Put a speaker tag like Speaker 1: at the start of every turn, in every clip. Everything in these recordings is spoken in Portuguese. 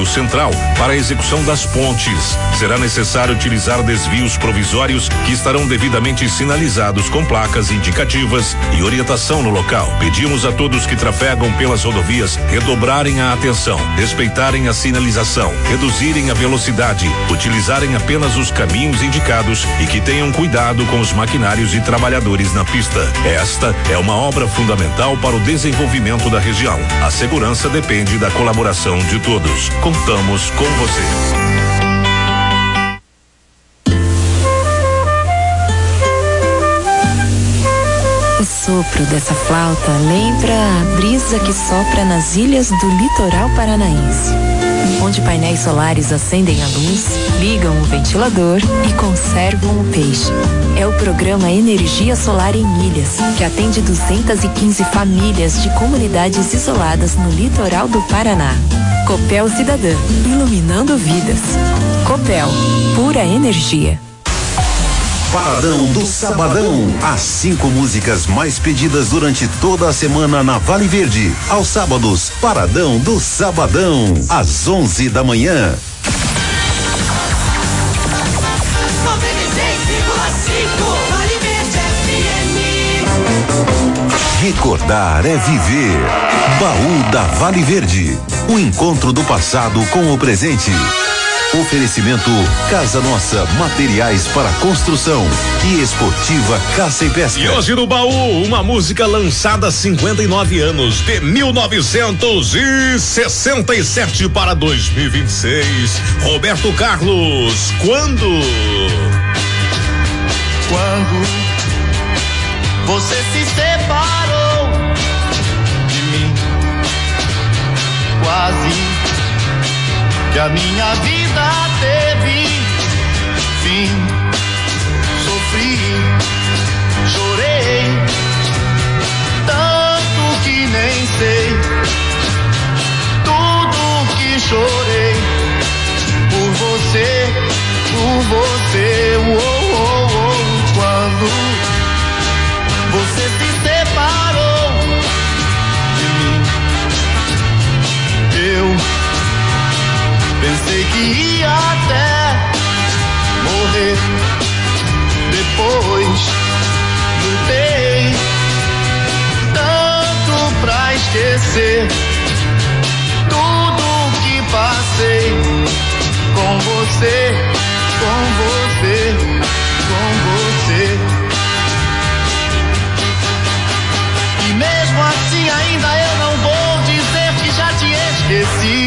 Speaker 1: central para a execução das pontes. Será necessário utilizar desvios provisórios que estarão devidamente sinalizados com placas indicativas e orientação no local. Pedimos a todos que trafegam pelas rodovias redobrarem a atenção, respeitarem a sinalização, reduzirem a velocidade, utilizarem apenas os caminhos indicados e que tenham cuidado com os maquinários e trabalhadores na pista. Esta é uma obra fundamental para o desenvolvimento da região. A segurança depende da colaboração de todos. Contamos com você.
Speaker 2: O sopro dessa flauta lembra a brisa que sopra nas ilhas do litoral paranaense, onde painéis solares acendem a luz, ligam o ventilador e conservam o peixe. É o programa Energia Solar em Ilhas, que atende 215 famílias de comunidades isoladas no litoral do Paraná. Copel Cidadã, iluminando vidas. Copel, pura energia.
Speaker 3: Paradão do Sabadão. As 5 músicas mais pedidas durante toda a semana na Vale Verde. Aos sábados, Paradão do Sabadão. Às 11 da manhã.
Speaker 4: 96,5 Vale Verde FM.
Speaker 3: Recordar é viver. Baú da Vale Verde. O encontro do passado com o presente. Oferecimento Casa Nossa, materiais para construção e Esportiva Caça e Pesca.
Speaker 1: E hoje no baú, uma música lançada há 59 anos, de 1967 para 2026. Roberto Carlos, quando
Speaker 5: você se separou de mim, quase que a minha vida teve fim. Sofri, chorei, tanto que nem sei tudo que chorei por você, quando você se separou de mim. Eu pensei que ia até morrer, depois lutei tanto pra esquecer tudo que passei com você. E mesmo assim ainda eu não vou dizer que já te esqueci.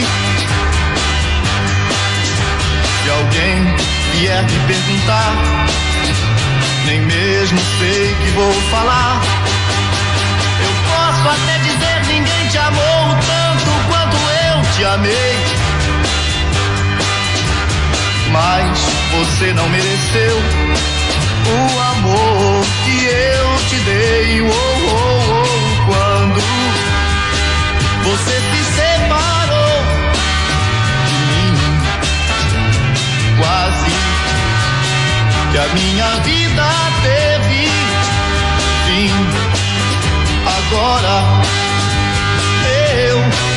Speaker 5: Se alguém vier me perguntar, nem mesmo sei que vou falar. Eu posso até dizer ninguém te amou tanto quanto eu te amei, mas você não mereceu o amor que eu te dei. Quando você se separou de mim, quase que a minha vida teve fim. Agora eu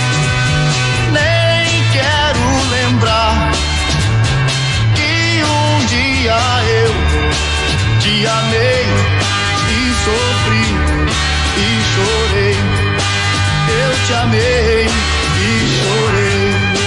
Speaker 5: nem quero lembrar que um dia eu te amei e sofri e chorei. Eu te amei e chorei.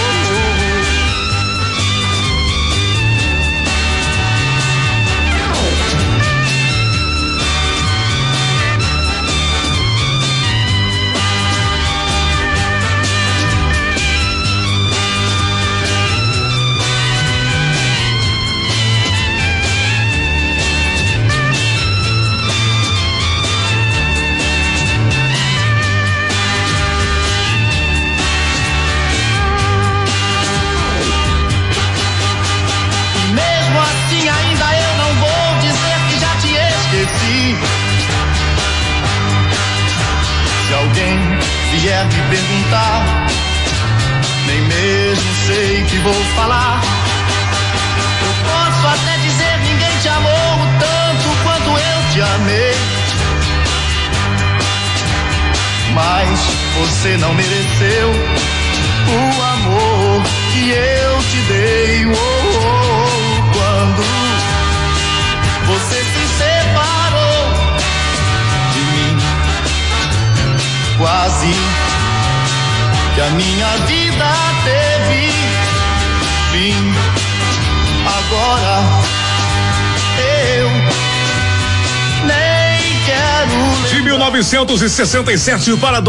Speaker 5: Se alguém vier me perguntar, nem mesmo sei que vou falar. Eu posso até dizer ninguém te amou tanto quanto eu te amei, mas você não mereceu o amor que que a minha vida teve fim. Agora eu nem quero.
Speaker 1: De 1967 para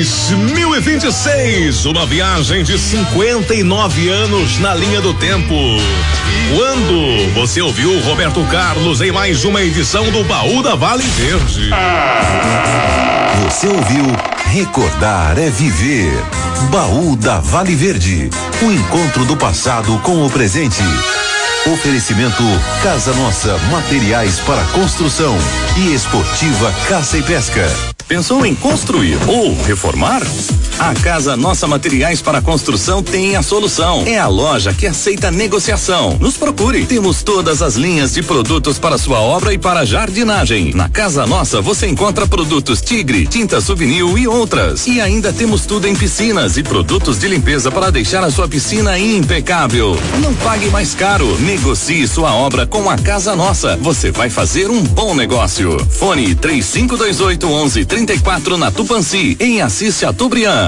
Speaker 1: 2026, uma viagem de 59 anos na linha do tempo. Quando você ouviu Roberto Carlos em mais uma edição do Baú da Vale Verde.
Speaker 3: Você ouviu Recordar é Viver. Baú da Vale Verde. O encontro do passado com o presente. Oferecimento Casa Nossa, materiais para construção e Esportiva Caça e Pesca.
Speaker 6: Pensou em construir ou reformar? A Casa Nossa Materiais para Construção tem a solução. É a loja que aceita negociação. Nos procure. Temos todas as linhas de produtos para sua obra e para jardinagem. Na Casa Nossa você encontra produtos Tigre, tinta Souvenir e outras. E ainda temos tudo em piscinas e produtos de limpeza para deixar a sua piscina impecável. Não pague mais caro. Negocie sua obra com a Casa Nossa. Você vai fazer um bom negócio. Fone 3528-1134 na Tupãssi, em Assis Chateaubriand.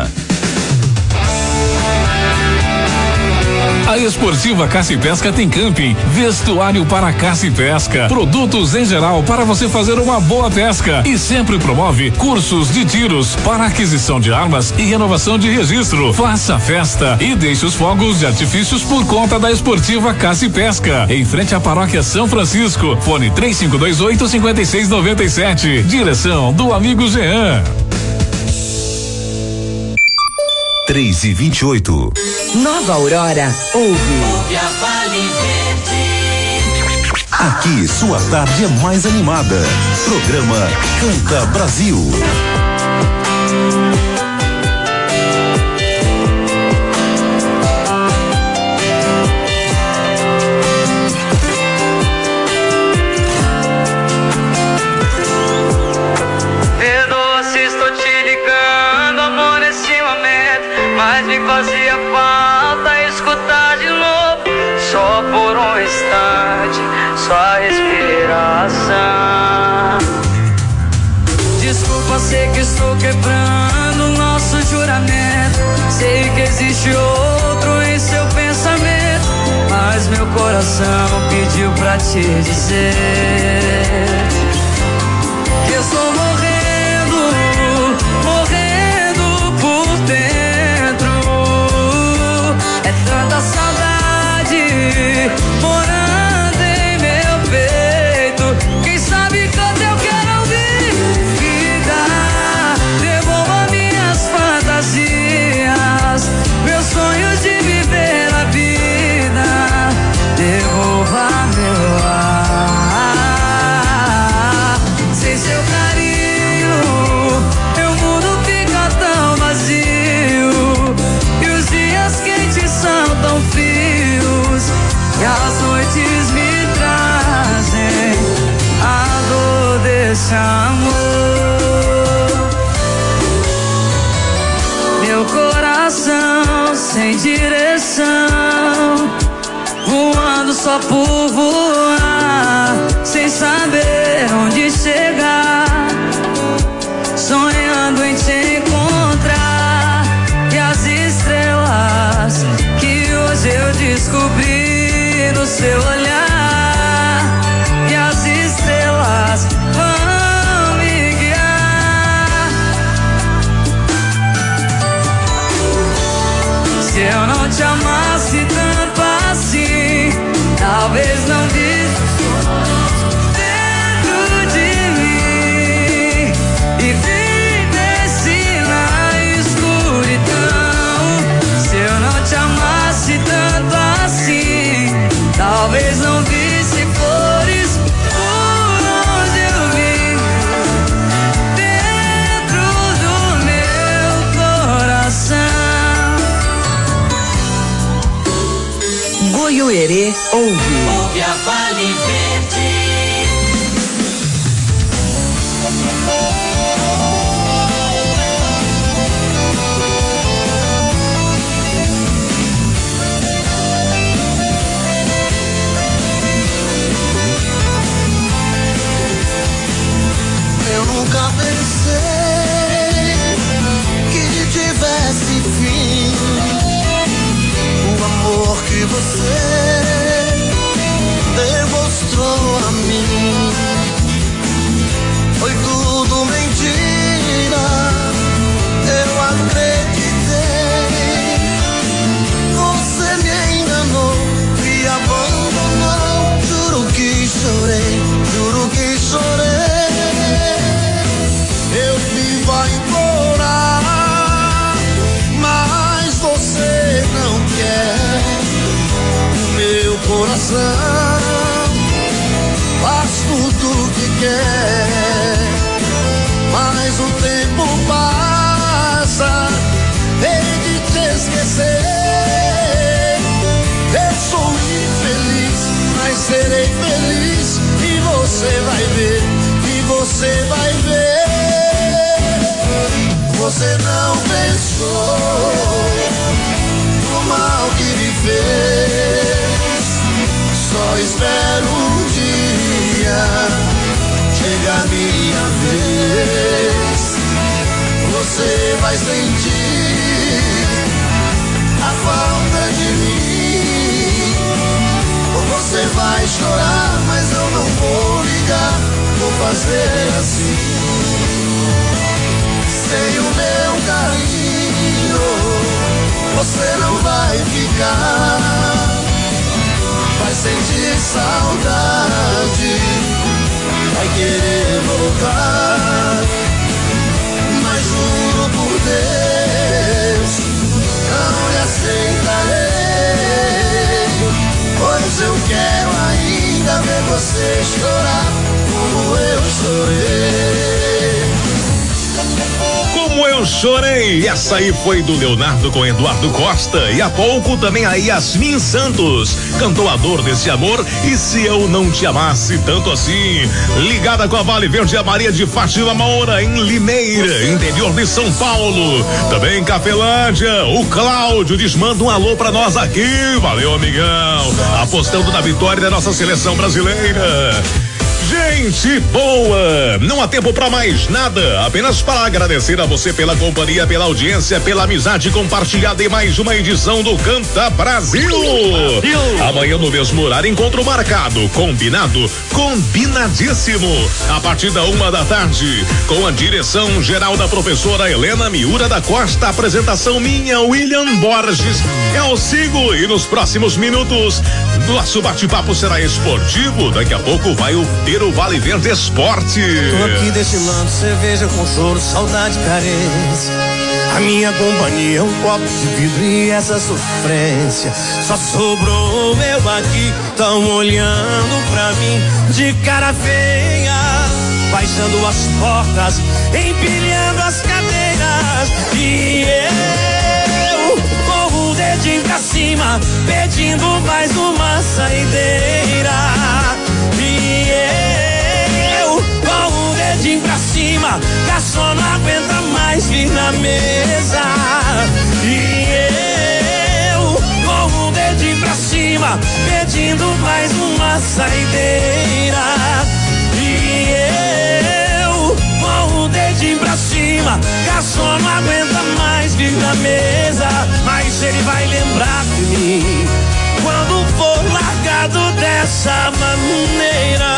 Speaker 7: A Esportiva Caça e Pesca tem camping, vestuário para caça e pesca, produtos em geral para você fazer uma boa pesca e sempre promove cursos de tiros para aquisição de armas e renovação de registro. Faça festa e deixe os fogos de artifícios por conta da Esportiva Caça e Pesca, em frente à Paróquia São Francisco. Fone 3528-5697. Direção do amigo Jean.
Speaker 3: 3:28.
Speaker 8: Nova Aurora ouve
Speaker 4: a Vale Verde.
Speaker 3: Aqui sua tarde é mais animada. Programa Canta Brasil.
Speaker 9: Mas me fazia falta escutar de novo, só por um instante, sua respiração. Desculpa, sei que estou quebrando nosso juramento. Sei que existe outro em seu pensamento, mas meu coração pediu pra te dizer que eu estou morrendo, morrendo por dentro. Tanta saudade morando em meu peito. Quem sabe canta eu quero ouvir. Vida, devolva minhas fantasias, meus sonhos de viver a vida. Devolva meu ar. Sem seu carinho, meu mundo fica tão vazio. E os dias quentes são tão frios, e as noites me trazem a dor desse amor. Meu coração sem direção, voando só por voar, sem saber onde chegar, sonhando em te encontrar. E as estrelas que hoje eu descobri no seu olhar, e as estrelas vão me guiar. Se eu não te amasse tanto assim, talvez não visse dentro de mim e vivesse na escuridão. Se eu não te amasse tanto assim, talvez não visse flores por onde eu vim, dentro do meu coração.
Speaker 8: Goiuerê ouve
Speaker 4: a Vale Verde.
Speaker 5: Nunca pensei que tivesse fim. você demonstrou a mim. Foi tudo mentira, eu acreditei. Você me enganou, me abandonou. Juro que chorei, juro que chorei. Eu vivo a implorar, mas você não quer. O meu coração faz tudo que quer, mas o tempo passa, hei de te esquecer. Eu sou infeliz, mas serei feliz, e você vai ver, e você vai ver. Você não pensou no mal que me fez. Só espero um dia chegar minha vez. Você vai sentir a falta de mim. Você vai chorar, mas eu não vou ligar. Vou fazer assim. Sem o meu carinho, você não vai ficar. Vai sentir saudade, vai querer voltar. Mas juro por Deus, não lhe aceitarei. Pois eu quero ainda ver você chorar como eu chorei.
Speaker 1: Como eu chorei. Essa aí foi do Leonardo com Eduardo Costa. E há pouco também a Yasmin Santos cantou A Dor Desse Amor e Se Eu Não Te Amasse Tanto Assim. Ligada com a Vale Verde, a Maria de Fátima Moura em Limeira, interior de São Paulo. Também em Cafelândia, o Cláudio diz: manda um alô pra nós aqui. Valeu, amigão. Apostando na vitória da nossa seleção brasileira. Gente boa, não há tempo pra mais nada, apenas para agradecer a você pela companhia, pela audiência, pela amizade compartilhada em mais uma edição do Canta Brasil. Amanhã no mesmo horário, encontro marcado, combinado, combinadíssimo, a partir da 1h, com a direção geral da professora Helena Miura da Costa, apresentação minha, William Borges. Eu sigo e nos próximos minutos nosso bate-papo será esportivo. Daqui a pouco vai ter o Vale Verde Esporte.
Speaker 5: Tô aqui destilando cerveja com choro, saudade, carência. A minha companhia é um copo de vidro e essa sofrência. Só sobrou eu aqui, tão olhando pra mim de cara feia, baixando as portas, empilhando as cadeiras. E eu com o dedinho pra cima, pedindo mais uma saideira. E eu com o dedinho pra cima, garçom não aguenta mais vir na mesa. E eu com o dedinho pra cima, pedindo mais uma saideira. E eu com o dedinho pra cima, garçom não aguenta mais vir na mesa. Mas ele vai lembrar de mim quando for largado dessa maneira.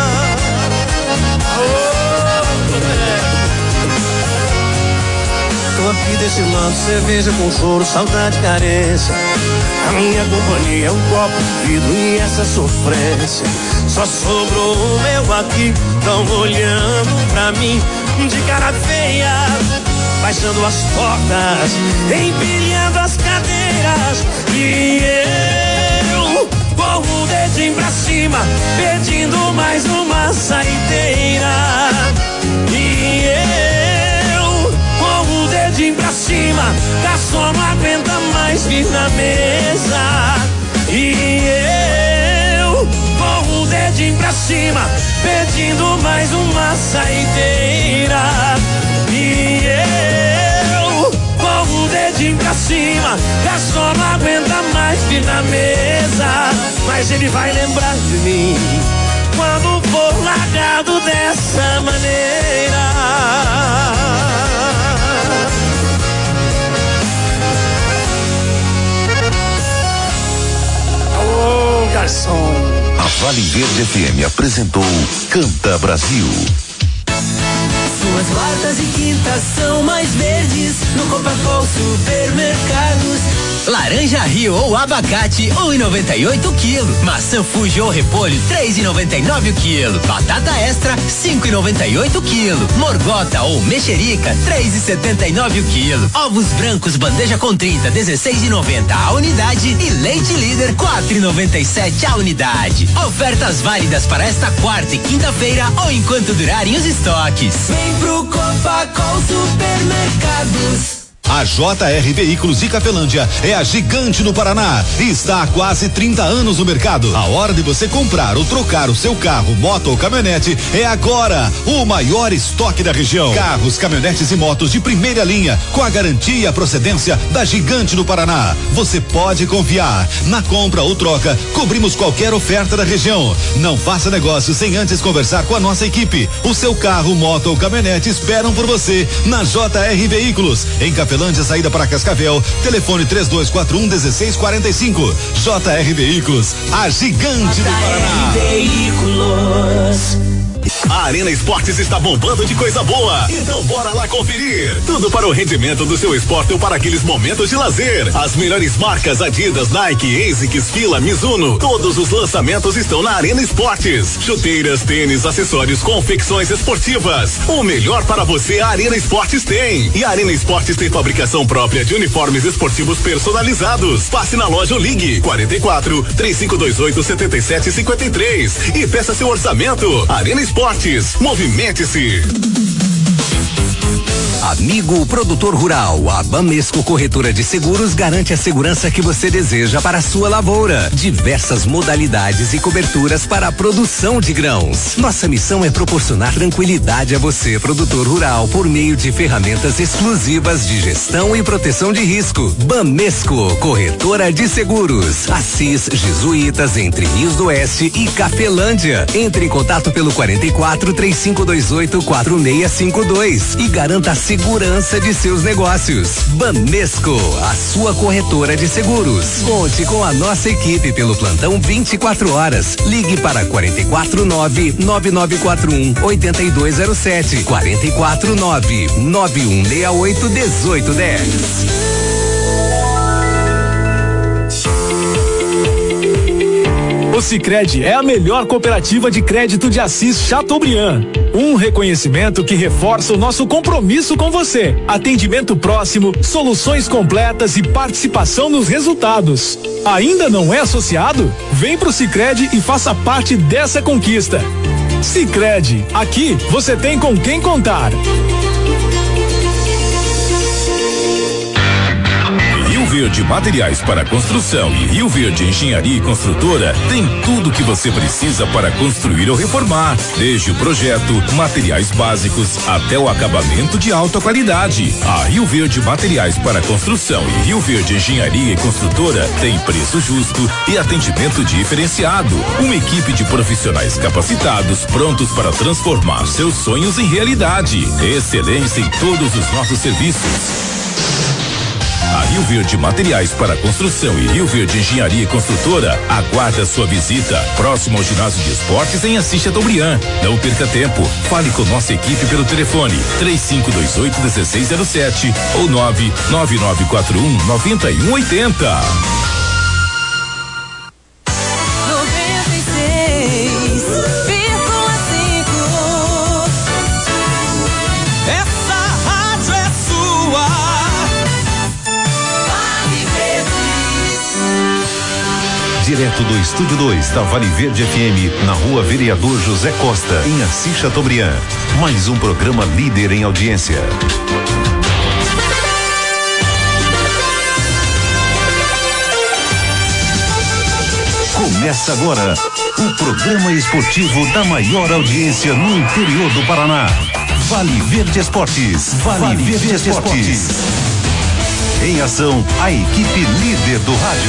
Speaker 5: Tô aqui destilando cerveja com choro, saudade, carência. A minha companhia é um copo de vidro e essa sofrência. Só sobrou o meu aqui, tão olhando pra mim de cara feia, baixando as portas, empilhando as cadeiras. E eu com o dedinho pra cima, pedindo mais uma saideira. E eu com o dedinho pra cima, garçom não aguenta mais vir na mesa. E eu com o dedinho pra cima, pedindo mais uma saideira. E eu com o dedinho pra cima, garçom não aguenta mais vir na mesa. Mas ele vai lembrar de mim quando for largado dessa maneira.
Speaker 8: melhor som.
Speaker 3: A Vale Verde FM apresentou Canta Brasil.
Speaker 4: Suas quartas e quintas são mais verdes no Copacol Supermercados.
Speaker 10: Laranja Rio ou abacate 1,98 o quilo. Maçã Fuji ou repolho 3,99 o quilo. Batata extra 5,98 o quilo. Morgota ou mexerica 3,79 o quilo. Ovos brancos bandeja com 30 16,90 a unidade e leite líder 4,97 a unidade. Ofertas válidas para esta quarta e quinta-feira ou enquanto durarem os estoques.
Speaker 4: Vem pro Copacol Supermercados.
Speaker 11: A JR Veículos de Cafelândia é a gigante no Paraná e está há quase 30 anos no mercado. A hora de você comprar ou trocar o seu carro, moto ou caminhonete é agora. O maior estoque da região. Carros, caminhonetes e motos de primeira linha com a garantia e a procedência da gigante no Paraná. Você pode confiar. Na compra ou troca, cobrimos qualquer oferta da região. Não faça negócio sem antes conversar com a nossa equipe. O seu carro, moto ou caminhonete esperam por você na JR Veículos. Em Cafelândia, saída para Cascavel, telefone 3241-1645. JR Veículos, a gigante do Paraná.
Speaker 4: Veículos.
Speaker 6: A Arena Esportes está bombando de coisa boa. Então bora lá conferir. Tudo para o rendimento do seu esporte ou para aqueles momentos de lazer. As melhores marcas Adidas, Nike, ASICS, Fila, Mizuno. Todos os lançamentos estão na Arena Esportes. Chuteiras, tênis, acessórios, confecções esportivas. O melhor para você a Arena Esportes tem. E a Arena Esportes tem fabricação própria de uniformes esportivos personalizados. Passe na loja ou ligue 44-3528-7753 e peça seu orçamento. Arena Esportes, movimente-se.
Speaker 10: Amigo produtor rural, a Bamesco Corretora de Seguros garante a segurança que você deseja para a sua lavoura. Diversas modalidades e coberturas para a produção de grãos. Nossa missão é proporcionar tranquilidade a você, produtor rural, por meio de ferramentas exclusivas de gestão e proteção de risco. Bamesco Corretora de Seguros. Assis Jesuítas, entre Rios do Oeste e Cafelândia. Entre em contato pelo 44-3528-4652 e garanta a segurança de seus negócios. Bamesco, a sua corretora de seguros. Conte com a nossa equipe pelo plantão 24 horas. Ligue para 449-9941-8207. 449-9168-1810.
Speaker 12: O Sicredi é a melhor cooperativa de crédito de Assis Chateaubriand. Um reconhecimento que reforça o nosso compromisso com você. Atendimento próximo, soluções completas e participação nos resultados. Ainda não é associado? Vem pro Sicredi e faça parte dessa conquista. Sicredi, aqui você tem com quem contar.
Speaker 1: Rio Verde Materiais para Construção e Rio Verde Engenharia e Construtora tem tudo que você precisa para construir ou reformar, desde o projeto, materiais básicos até o acabamento de alta qualidade. A Rio Verde Materiais para Construção e Rio Verde Engenharia e Construtora tem preço justo e atendimento diferenciado. Uma equipe de profissionais capacitados prontos para transformar seus sonhos em realidade. Excelência em todos os nossos serviços. A Rio Verde Materiais para Construção e Rio Verde Engenharia e Construtora aguarda sua visita. Próximo ao ginásio de esportes em Assis Chateaubriand. Não perca tempo. Fale com nossa equipe pelo telefone 3528-1607 ou 99941-9180.
Speaker 3: Direto do Estúdio 2 da Vale Verde FM, na Rua Vereador José Costa, em Assis Chateaubriand. Mais um programa líder em audiência. Começa agora o programa esportivo da maior audiência no interior do Paraná. Vale Verde Esportes. Vale Verde Esportes. Em ação, a equipe líder do rádio.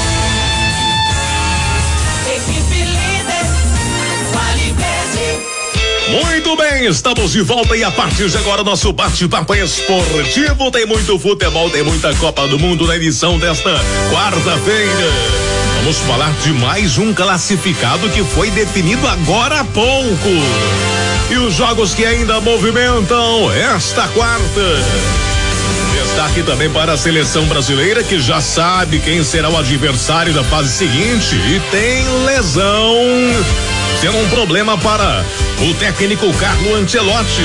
Speaker 13: Muito bem, estamos de volta e a partir de agora nosso bate-papo esportivo. Tem muito futebol, tem muita Copa do Mundo na edição desta quarta-feira. Vamos falar de mais um classificado que foi definido agora há pouco. E os jogos que ainda movimentam esta quarta. Destaque também para a seleção brasileira, que já sabe quem será o adversário da fase seguinte e tem lesão sendo um problema para o técnico Carlo Ancelotti.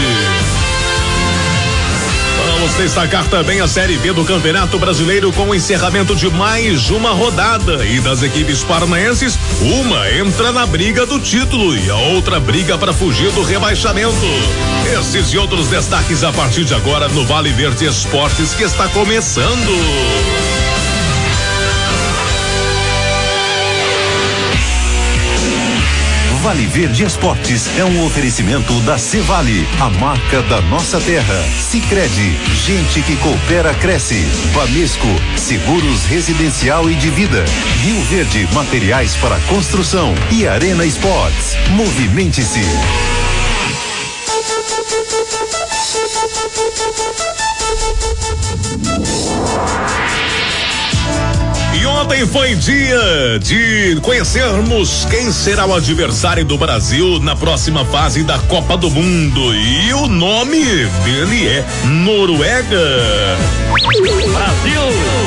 Speaker 13: Vamos destacar também a Série B do Campeonato Brasileiro com o encerramento de mais uma rodada, e das equipes paranaenses, uma entra na briga do título e a outra briga para fugir do rebaixamento. Esses e outros destaques a partir de agora no Vale Verde Esportes, que está começando.
Speaker 3: Vale Verde Esportes é um oferecimento da Cevale, a marca da nossa terra. Sicredi, gente que coopera cresce. Banesco, seguros residencial e de vida. Rio Verde, materiais para construção. E Arena Sports. Movimente-se.
Speaker 13: Ontem foi dia de conhecermos quem será o adversário do Brasil na próxima fase da Copa do Mundo. E o nome dele é Noruega. Brasil!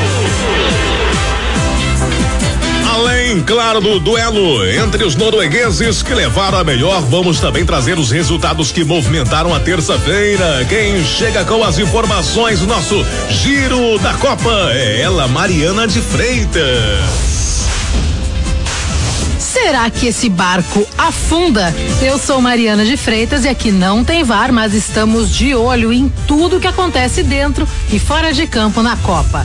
Speaker 13: Além, claro, do duelo entre os noruegueses que levaram a melhor, vamos também trazer os resultados que movimentaram a terça-feira. Quem chega com as informações do nosso Giro da Copa é ela, Mariana de Freitas.
Speaker 14: Será que esse barco afunda? Eu sou Mariana de Freitas e aqui não tem VAR, mas estamos de olho em tudo que acontece dentro e fora de campo na Copa.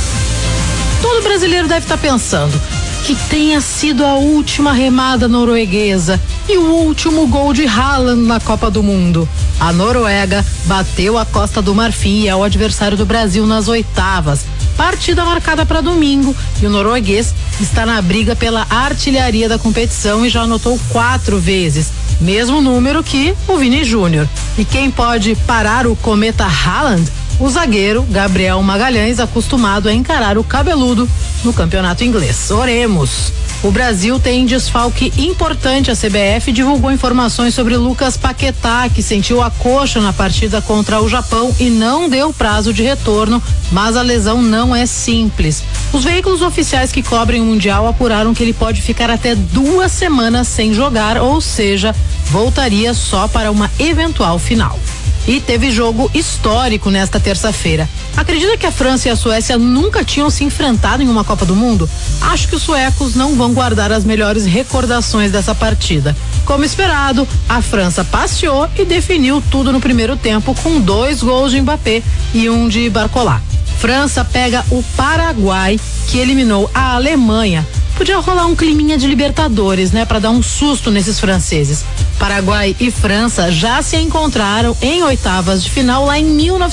Speaker 14: Todo brasileiro deve estar pensando que tenha sido a última remada norueguesa e o último gol de Haaland na Copa do Mundo. A Noruega bateu a Costa do Marfim e é o adversário do Brasil nas oitavas. Partida marcada para domingo, e o norueguês está na briga pela artilharia da competição e já anotou 4 vezes, mesmo número que o Vini Júnior. E quem pode parar o cometa Haaland? O zagueiro Gabriel Magalhães, acostumado a encarar o cabeludo no campeonato inglês. Oremos. O Brasil tem desfalque importante. A CBF divulgou informações sobre Lucas Paquetá, que sentiu a coxa na partida contra o Japão e não deu prazo de retorno, mas a lesão não é simples. Os veículos oficiais que cobrem o Mundial apuraram que ele pode ficar até 2 semanas sem jogar, ou seja, voltaria só para uma eventual final. E teve jogo histórico nesta terça-feira. Acredita que a França e a Suécia nunca tinham se enfrentado em uma Copa do Mundo? Acho que os suecos não vão guardar as melhores recordações dessa partida. Como esperado, a França passeou e definiu tudo no primeiro tempo com 2 gols de Mbappé e um de Barcola. França pega o Paraguai, que eliminou a Alemanha. Podia rolar um climinha de Libertadores, né? Pra dar um susto nesses franceses. Paraguai e França já se encontraram em oitavas de final lá em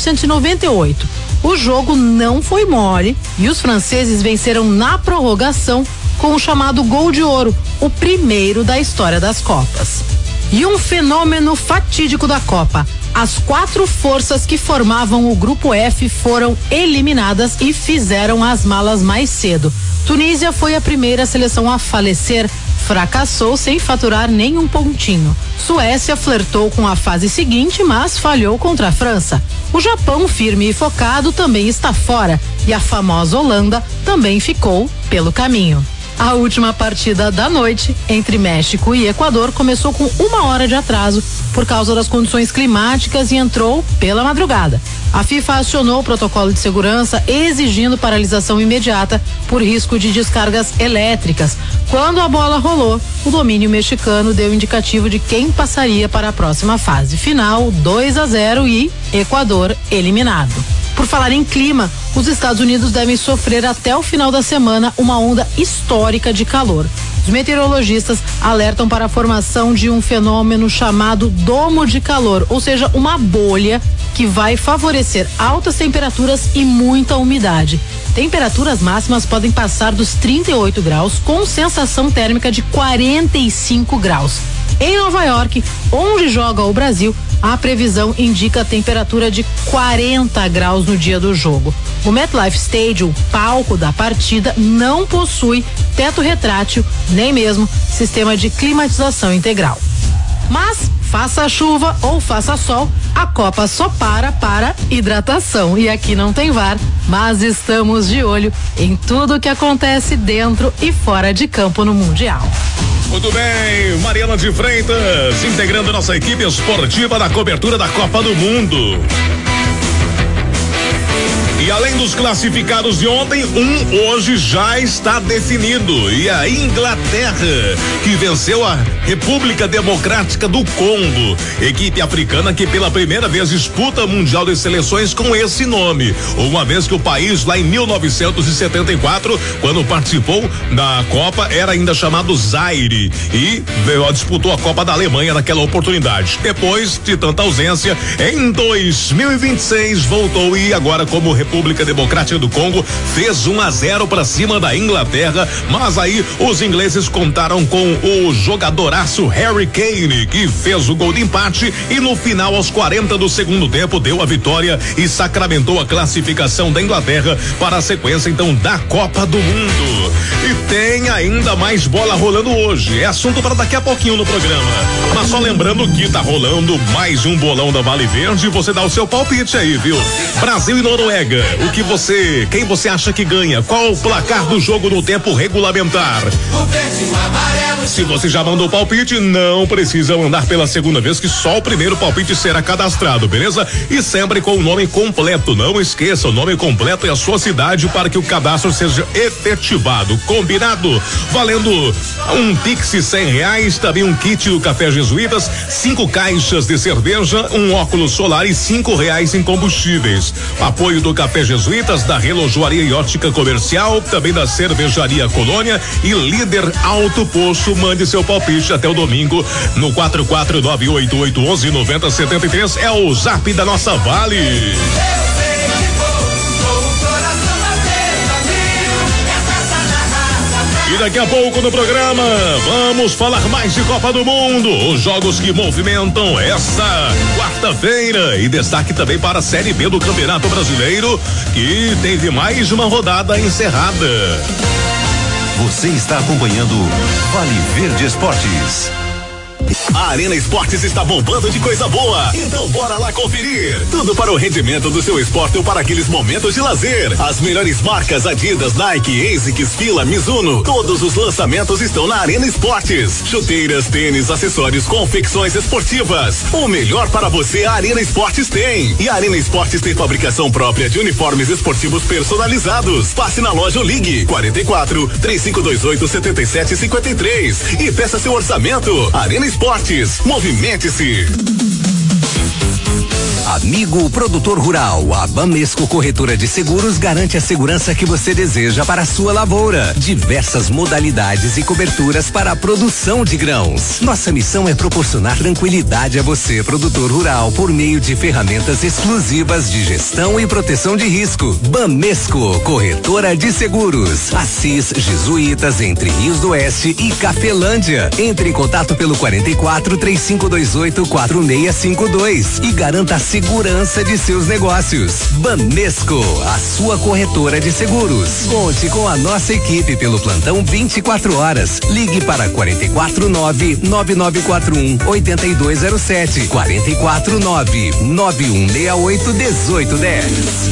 Speaker 14: 1998. O jogo não foi mole e os franceses venceram na prorrogação com o chamado gol de ouro, o primeiro da história das Copas. E um fenômeno fatídico da Copa. As 4 forças que formavam o grupo F foram eliminadas e fizeram as malas mais cedo. Tunísia foi a primeira seleção a falecer, fracassou sem faturar nenhum pontinho. Suécia flertou com a fase seguinte, mas falhou contra a França. O Japão, firme e focado, também está fora, e a famosa Holanda também ficou pelo caminho. A última partida da noite entre México e Equador começou com 1 hora de atraso por causa das condições climáticas e entrou pela madrugada. A FIFA acionou o protocolo de segurança exigindo paralisação imediata por risco de descargas elétricas. Quando a bola rolou, o domínio mexicano deu indicativo de quem passaria para a próxima fase. Final 2-0 e Equador eliminado. Por falar em clima, os Estados Unidos devem sofrer até o final da semana uma onda histórica de calor. Os meteorologistas alertam para a formação de um fenômeno chamado domo de calor, ou seja, uma bolha que vai favorecer altas temperaturas e muita umidade. Temperaturas máximas podem passar dos 38 graus com sensação térmica de 45 graus. Em Nova York, onde joga o Brasil, a previsão indica a temperatura de 40 graus no dia do jogo. O MetLife Stadium, palco da partida, não possui teto retrátil, nem mesmo sistema de climatização integral. Mas, faça chuva ou faça sol, a Copa só para hidratação. E aqui não tem VAR, mas estamos de olho em tudo que acontece dentro e fora de campo no Mundial.
Speaker 13: Muito bem, Mariana de Freitas, integrando nossa equipe esportiva na cobertura da Copa do Mundo. E além dos classificados de ontem, hoje já está definido. E a Inglaterra, que venceu a República Democrática do Congo, equipe africana que pela primeira vez disputa o Mundial de Seleções com esse nome. Uma vez que o país, lá em 1974, quando participou da Copa, era ainda chamado Zaire e disputou a Copa da Alemanha naquela oportunidade. Depois de tanta ausência, em 2026 voltou e agora como República Democrática do Congo fez 1-0 para cima da Inglaterra, mas aí os ingleses contaram com o jogadoraço Harry Kane, que fez o gol de empate e no final, aos 40 do segundo tempo, deu a vitória e sacramentou a classificação da Inglaterra para a sequência então da Copa do Mundo. E tem ainda mais bola rolando hoje, é assunto para daqui a pouquinho no programa, mas só lembrando que tá rolando mais um bolão da Vale Verde, você dá o seu palpite aí, viu? Brasil e Noruega, quem você acha que ganha? Qual o placar do jogo no tempo regulamentar? Se você já mandou palpite, não precisa mandar pela segunda vez, que só o primeiro palpite será cadastrado, beleza? E sempre com o nome completo, não esqueça, o nome completo e a sua cidade para que o cadastro seja efetivado, combinado? Valendo um Pix R$100, também um kit do Café Jesuítas, 5 caixas de cerveja, um óculos solar e R$5 em combustíveis. Apoio do Café Jesuítas, da Relojoaria e Ótica Comercial, também da Cervejaria Colônia e Líder Alto Poço. Mande seu palpite até o domingo no 44988119073, é o zap da nossa Vale. E daqui a pouco no programa vamos falar mais de Copa do Mundo, os jogos que movimentam esta quarta-feira e destaque também para a Série B do Campeonato Brasileiro, que teve mais uma rodada encerrada.
Speaker 3: Você está acompanhando Vale Verde Esportes.
Speaker 6: A Arena Esportes está bombando de coisa boa, então bora lá conferir. Tudo para o rendimento do seu esporte ou para aqueles momentos de lazer. As melhores marcas Adidas, Nike, ASICS, Fila, Mizuno, todos os lançamentos estão na Arena Esportes. Chuteiras, tênis, acessórios, confecções esportivas. O melhor para você a Arena Esportes tem. E a Arena Esportes tem fabricação própria de uniformes esportivos personalizados. Passe na loja ou ligue 44-3528-7753 e peça seu orçamento. Arena Esportes, movimente-se.
Speaker 10: Amigo produtor rural, a Bamesco Corretora de Seguros garante a segurança que você deseja para a sua lavoura. Diversas modalidades e coberturas para a produção de grãos. Nossa missão é proporcionar tranquilidade a você, produtor rural, por meio de ferramentas exclusivas de gestão e proteção de risco. Bamesco Corretora de Seguros. Assis Jesuítas, entre Rios do Oeste e Cafelândia. Entre em contato pelo 44-3528-4652 e garanta a segurança de seus negócios. Bamesco, a sua corretora de seguros. Conte com a nossa equipe pelo plantão 24 horas. Ligue para 449-9941-8207. 449-9168-1810.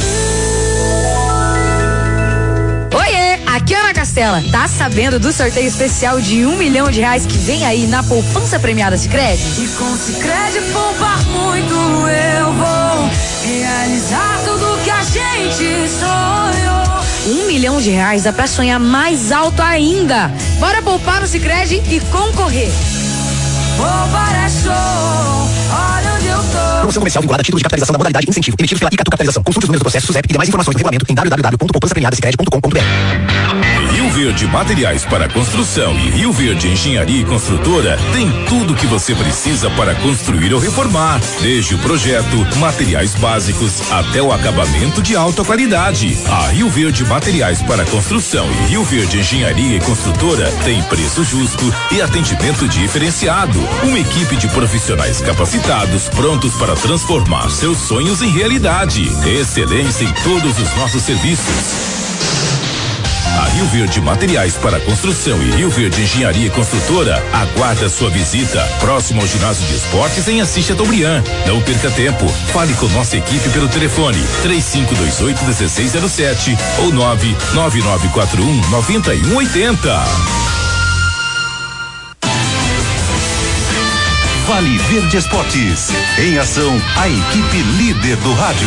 Speaker 15: Aqui é Ana Castela, tá sabendo do sorteio especial de R$1 milhão que vem aí na poupança premiada Sicredi?
Speaker 4: E com Sicredi poupar muito eu vou realizar tudo que a gente sonhou.
Speaker 15: R$1 milhão dá pra sonhar mais alto ainda. Bora poupar no Sicredi e concorrer.
Speaker 4: Poupar é show, olha onde eu tô.
Speaker 16: Promoção comercial vinculada a título de capitalização da modalidade incentivo, emitidos pela Icatu Capitalização. Consulte os números do processo SUSEP e demais informações do regulamento em www.poupançapremiadasicredi.com.br.
Speaker 1: Rio Verde Materiais para Construção e Rio Verde Engenharia e Construtora tem tudo o que você precisa para construir ou reformar, desde o projeto, materiais básicos até o acabamento de alta qualidade. A Rio Verde Materiais para Construção e Rio Verde Engenharia e Construtora tem preço justo e atendimento diferenciado. Uma equipe de profissionais capacitados prontos para transformar seus sonhos em realidade. Excelência em todos os nossos serviços.
Speaker 17: A Rio Verde Materiais para Construção e Rio Verde Engenharia Construtora aguarda sua visita. Próximo ao ginásio de esportes em Assis Chateaubriand. Não perca tempo. Fale com nossa equipe pelo telefone 3528-1607 ou 99941-9180.
Speaker 3: Vale Verde Esportes. Em ação, a equipe líder do rádio.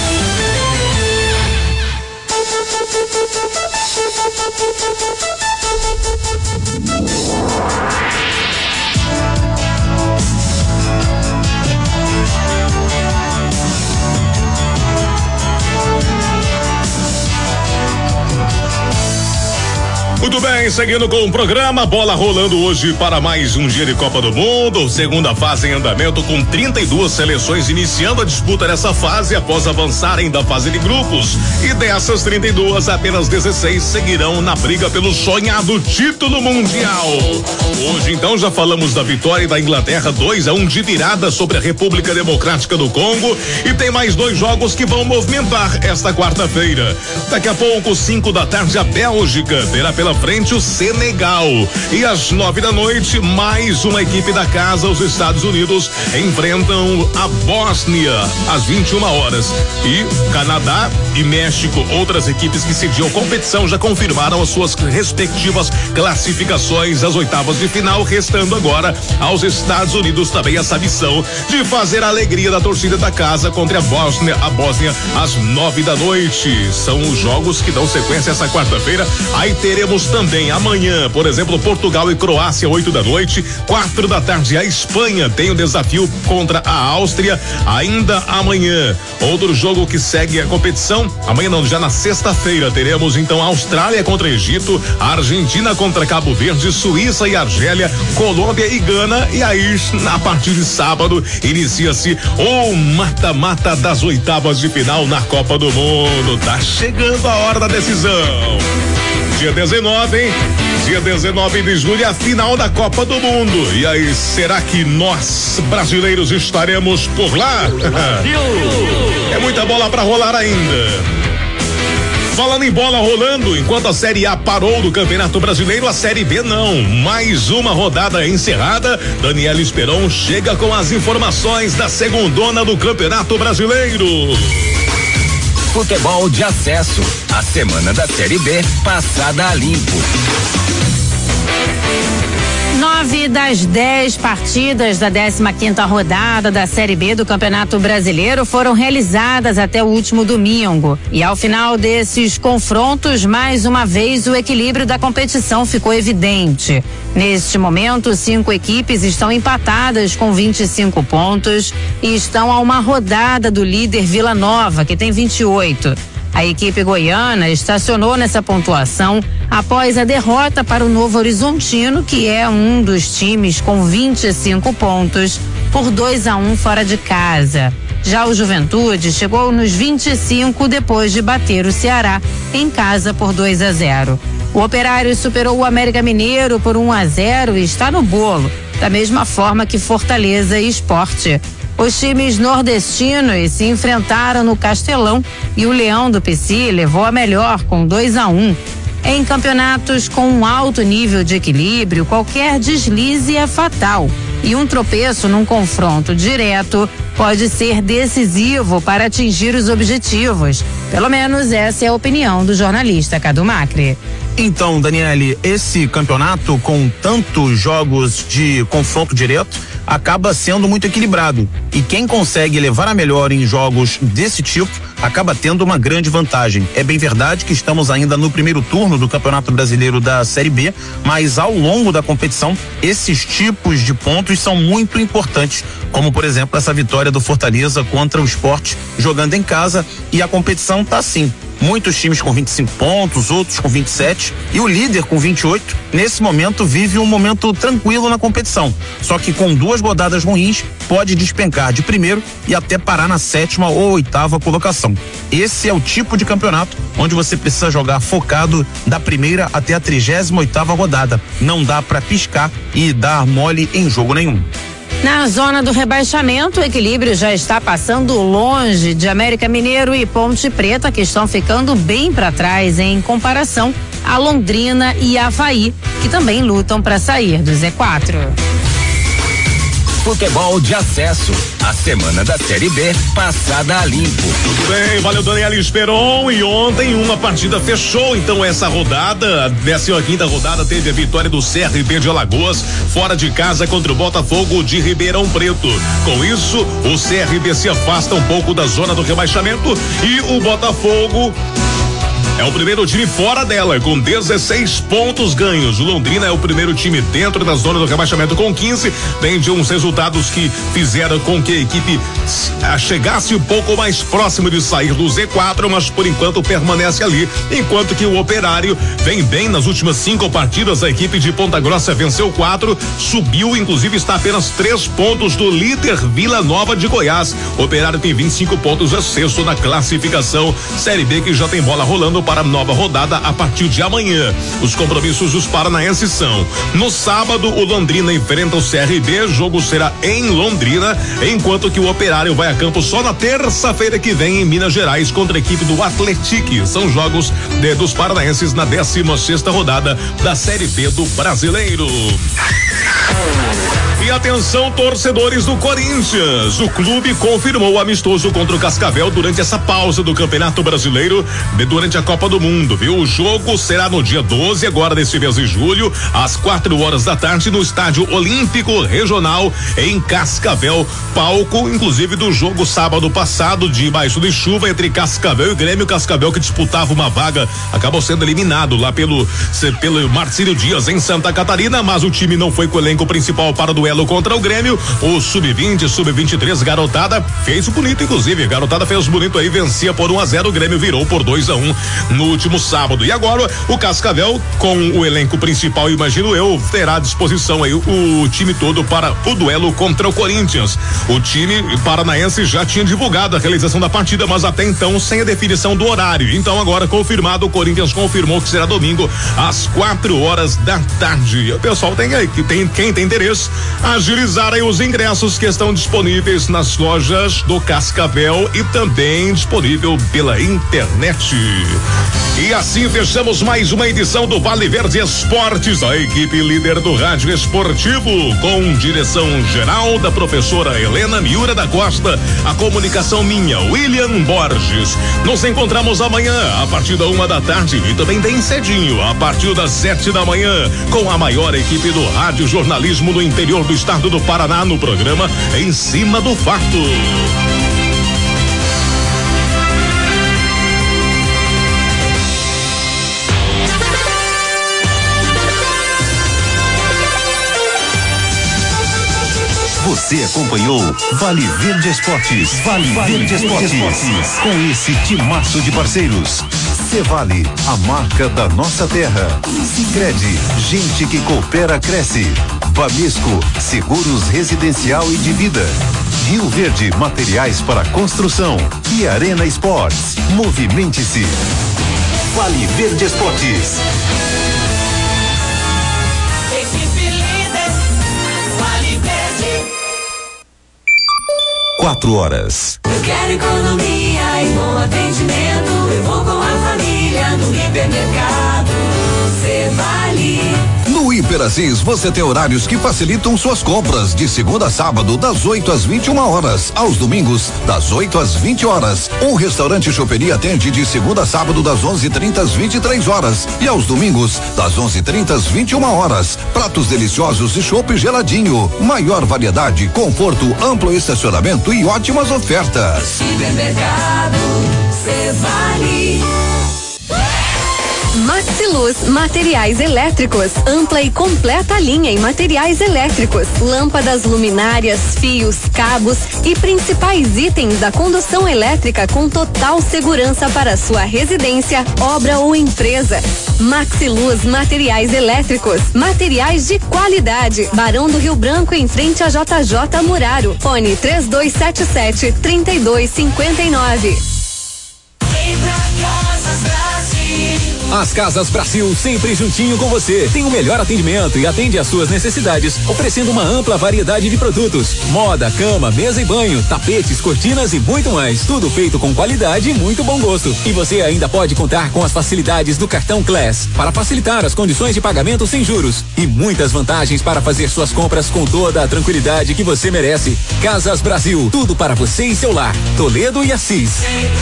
Speaker 13: Muito bem, seguindo com o programa, bola rolando hoje para mais um dia de Copa do Mundo, segunda fase em andamento com 32 seleções iniciando a disputa nessa fase após avançarem da fase de grupos, e dessas 32, apenas 16 seguirão na briga pelo sonhado título mundial. Hoje então já falamos da vitória da Inglaterra 2-1 de virada sobre a República Democrática do Congo, e tem mais 2 jogos que vão movimentar esta quarta-feira. Daqui a pouco, 5 da tarde, a Bélgica terá pela frente o Senegal, e às 9 da noite mais uma equipe da casa, os Estados Unidos, enfrentam a Bósnia às 21 horas, e Canadá e México, outras equipes que sediam a competição, já confirmaram as suas respectivas classificações às oitavas de final, restando agora aos Estados Unidos também essa missão de fazer a alegria da torcida da casa contra a Bósnia às 9 da noite. São os jogos que dão sequência essa quarta-feira. Aí teremos também amanhã, por exemplo, Portugal e Croácia, 8 da noite, 4 da tarde a Espanha tem o desafio contra a Áustria, ainda amanhã. Outro jogo que segue a competição, amanhã não, já na sexta-feira teremos então a Austrália contra Egito, a Argentina contra Cabo Verde, Suíça e Argélia, Colômbia e Gana, e aí a partir de sábado inicia-se o mata-mata das oitavas de final na Copa do Mundo. Tá chegando a hora da decisão. Dia 19, hein? Dia 19 de julho, a final da Copa do Mundo. E aí, será que nós, brasileiros, estaremos por lá? É muita bola pra rolar ainda. Falando em bola rolando, enquanto a Série A parou do Campeonato Brasileiro, a Série B não. Mais uma rodada encerrada. Daniela Esperon chega com as informações da segundona do Campeonato Brasileiro.
Speaker 10: Futebol de acesso. A semana da Série B passada a limpo.
Speaker 14: 9 das 10 partidas da 15ª rodada da Série B do Campeonato Brasileiro foram realizadas até o último domingo. E ao final desses confrontos, mais uma vez o equilíbrio da competição ficou evidente. Neste momento, 5 equipes estão empatadas com 25 pontos e estão a uma rodada do líder Vila Nova, que tem 28. A equipe goiana estacionou nessa pontuação após a derrota para o Novo Horizontino, que é um dos times com 25 pontos, por 2-1 fora de casa. Já o Juventude chegou nos 25 depois de bater o Ceará em casa por 2-0. O Operário superou o América Mineiro por 1-0 e está no bolo, da mesma forma que Fortaleza e Sport. Os times nordestinos se enfrentaram no Castelão e o Leão do Pici levou a melhor com 2-1. Em campeonatos com um alto nível de equilíbrio, qualquer deslize é fatal e um tropeço num confronto direto pode ser decisivo para atingir os objetivos. Pelo menos essa é a opinião do jornalista Cadu Macri.
Speaker 18: Então, Daniele, esse campeonato com tantos jogos de confronto direto acaba sendo muito equilibrado, e quem consegue levar a melhor em jogos desse tipo acaba tendo uma grande vantagem. É bem verdade que estamos ainda no primeiro turno do Campeonato Brasileiro da Série B, mas ao longo da competição esses tipos de pontos são muito importantes, como por exemplo essa vitória do Fortaleza contra o Sport jogando em casa, e a competição tá assim. Muitos times com 25 pontos, outros com 27, e o líder com 28, nesse momento vive um momento tranquilo na competição. Só que com 2 rodadas ruins, pode despencar de primeiro e até parar na 7ª ou 8ª colocação. Esse é o tipo de campeonato onde você precisa jogar focado da primeira até a 38ª rodada. Não dá pra piscar e dar mole em jogo nenhum.
Speaker 14: Na zona do rebaixamento, o equilíbrio já está passando longe de América Mineiro e Ponte Preta, que estão ficando bem para trás em comparação
Speaker 19: a Londrina e Avaí, que também lutam para sair do Z4.
Speaker 10: Futebol de acesso. A semana da Série B passada a limpo.
Speaker 13: Tudo bem, valeu Daniela Esperon. E ontem uma partida fechou, então essa rodada, a 15ª rodada, teve a vitória do CRB de Alagoas, fora de casa contra o Botafogo de Ribeirão Preto. Com isso, o CRB se afasta um pouco da zona do rebaixamento e o Botafogo é o primeiro time fora dela, com 16 pontos ganhos. O Londrina é o primeiro time dentro da zona do rebaixamento com 15. Vem de uns resultados que fizeram com que a equipe chegasse um pouco mais próximo de sair do Z4, mas por enquanto permanece ali. Enquanto que o Operário vem bem nas últimas 5 partidas. A equipe de Ponta Grossa venceu 4, subiu, inclusive está apenas 3 pontos do líder Vila Nova de Goiás. O Operário tem 25 pontos, é sexto na classificação. Série B que já tem bola rolando para a nova rodada a partir de amanhã. Os compromissos dos paranaenses são: no sábado, o Londrina enfrenta o CRB, jogo será em Londrina, enquanto que o Operário vai a campo só na terça-feira que vem em Minas Gerais contra a equipe do Atlético. São jogos dos paranaenses na 16ª rodada da Série B do Brasileiro. E atenção, torcedores do Corinthians, o clube confirmou o amistoso contra o Cascavel durante essa pausa do Campeonato Brasileiro, durante a Copa do Mundo, viu? O jogo será no dia 12, agora desse mês de julho, às 4 da tarde, no Estádio Olímpico Regional em Cascavel, palco inclusive do jogo sábado passado, debaixo de chuva, entre Cascavel e Grêmio. Cascavel, que disputava uma vaga, acabou sendo eliminado lá pelo Marcílio Dias em Santa Catarina, mas o time não foi com o elenco principal para o duelo contra o Grêmio. O sub-20, sub-23, garotada fez o bonito, inclusive, garotada fez bonito aí, vencia por 1-0, o Grêmio virou por 2-1 no último sábado. E agora o Cascavel, com o elenco principal, imagino eu, terá à disposição aí o time todo para o duelo contra o Corinthians. O time paranaense já tinha divulgado a realização da partida, mas até então sem a definição do horário. Então agora confirmado, o Corinthians confirmou que será domingo às 4 da tarde. E o pessoal quem tem interesse, agilizar aí os ingressos que estão disponíveis nas lojas do Cascavel e também disponível pela internet. E assim fechamos mais uma edição do Vale Verde Esportes, a equipe líder do rádio esportivo, com direção geral da professora Helena Miura da Costa, a comunicação minha, William Borges. Nos encontramos amanhã a partir da 1 da tarde e também bem cedinho, a partir das 7 da manhã, com a maior equipe do rádio jornalismo no interior do estado do Paraná, no programa Em Cima do Fato.
Speaker 3: Você acompanhou Vale Verde Esportes. Vale Verde Esportes. Com esse timaço de parceiros. Cevale, a marca da nossa terra. Sicredi, gente que coopera cresce. Bamesco, seguros residencial e de vida. Rio Verde, materiais para construção. E Arena Esportes. Movimente-se. Vale Verde Esportes. 4 horas.
Speaker 4: Eu quero economia e bom atendimento. Eu vou com a família no hipermercado Cevale.
Speaker 20: No Hiper Assis você tem horários que facilitam suas compras, de segunda a sábado das 8 às 21 horas, aos domingos das 8 às 20 horas. Um restaurante choperia atende de segunda a sábado das 11:30 às 23 horas e aos domingos das 11:30 às 21 horas. Pratos deliciosos e chopp geladinho, maior variedade, conforto, amplo estacionamento e ótimas ofertas.
Speaker 4: Supermercado Cevale.
Speaker 21: Maxiluz Materiais Elétricos, ampla e completa linha em materiais elétricos, lâmpadas, luminárias, fios, cabos e principais itens da condução elétrica com total segurança para sua residência, obra ou empresa. Maxiluz Materiais Elétricos, materiais de qualidade. Barão do Rio Branco, em frente a JJ Muraro. Fone 3277-3259.
Speaker 4: Vem pra Casas Brasil.
Speaker 2: As Casas Brasil, sempre juntinho com você. Tem o melhor atendimento e atende às suas necessidades, oferecendo uma ampla variedade de produtos: moda, cama, mesa e banho, tapetes, cortinas e muito mais. Tudo feito com qualidade e muito bom gosto. E você ainda pode contar com as facilidades do cartão Class para facilitar as condições de pagamento sem juros e muitas vantagens para fazer suas compras com toda a tranquilidade que você merece. Casas Brasil, tudo para você e seu lar. Toledo e Assis.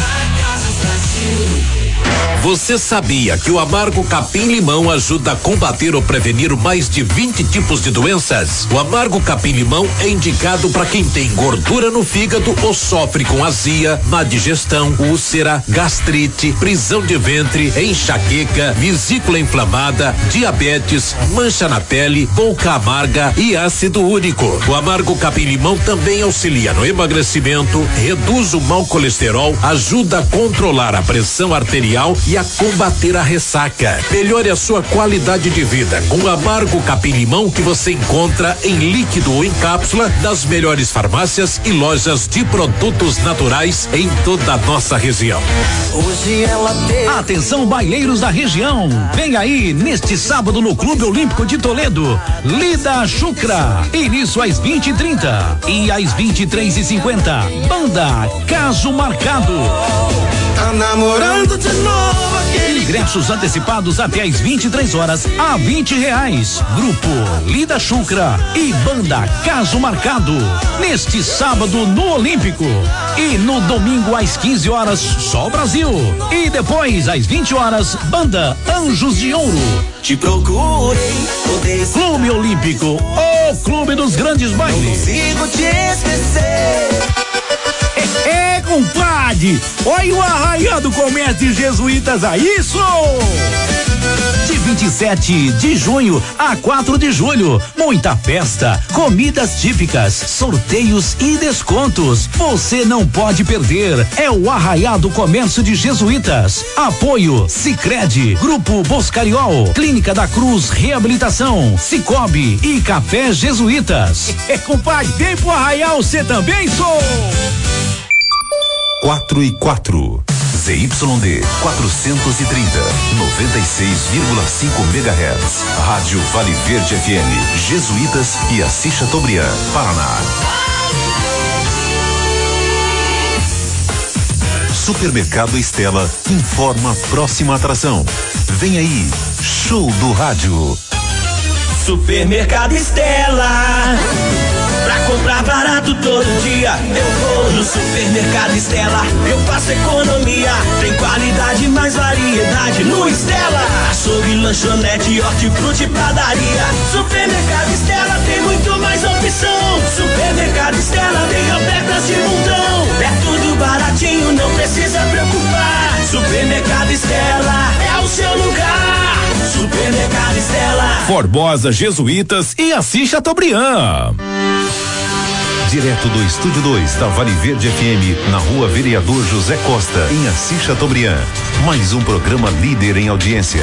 Speaker 22: Você sabia que o amargo capim-limão ajuda a combater ou prevenir mais de 20 tipos de doenças? O amargo capim-limão é indicado para quem tem gordura no fígado ou sofre com azia, má digestão, úlcera, gastrite, prisão de ventre, enxaqueca, vesícula inflamada, diabetes, mancha na pele, boca amarga e ácido úrico. O amargo capim-limão também auxilia no emagrecimento, reduz o mau colesterol, ajuda a controlar a pressão arterial e a combater a ressaca. Melhore a sua qualidade de vida com o amargo capim-limão, que você encontra em líquido ou em cápsula nas melhores farmácias e lojas de produtos naturais em toda a nossa região.
Speaker 23: Atenção, baileiros da região, vem aí neste sábado no Clube Olímpico de Toledo, Lida Chucra, início às 20h30 e às 23h50, banda Caso Marcado.
Speaker 5: Tá namorando de novo aquele.
Speaker 23: Ingressos antecipados até às 23h a R$20. Grupo Lida Chucra e banda Caso Marcado. Neste sábado no Olímpico. E no domingo às 15h, só Brasil. E depois às 20h, banda Anjos de Ouro.
Speaker 5: Te procurei,
Speaker 23: Clube Olímpico, o clube dos grandes bailes.
Speaker 5: Não consigo te esquecer.
Speaker 23: Compadre, olha o arraial do comércio de jesuítas aí, isso! De 27 de junho a 4 de julho, muita festa, comidas típicas, sorteios e descontos. Você não pode perder. É o Arraial do Comércio de Jesuítas. Apoio Sicredi, Grupo Boscariol, Clínica da Cruz Reabilitação, Cicobi e Café Jesuítas. Compadre, vem pro Arraial você também, sou!
Speaker 3: 4 ZYD 430, 96,5 MHz. Rádio Vale Verde FM, Jesuítas e Assis Chateaubriand, Paraná. Supermercado Estela informa a próxima atração. Vem aí, show do rádio.
Speaker 5: Supermercado Estela. Pra comprar barato todo dia, eu vou no Supermercado Estela. Eu faço economia, tem qualidade, mais variedade no Estela. Açougue, lanchonete, hortifruti e padaria. Supermercado Estela tem muito mais opção. Supermercado Estela tem ofertas de montão. É tudo baratinho, não precisa preocupar. Supermercado Estela é o seu lugar. Supermercado Estela.
Speaker 17: Formosa, Jesuítas e Assis Chateaubriand.
Speaker 3: Direto do Estúdio 2 da Vale Verde FM, na Rua Vereador José Costa, em Assis Chateaubriand. Mais um programa líder em audiência.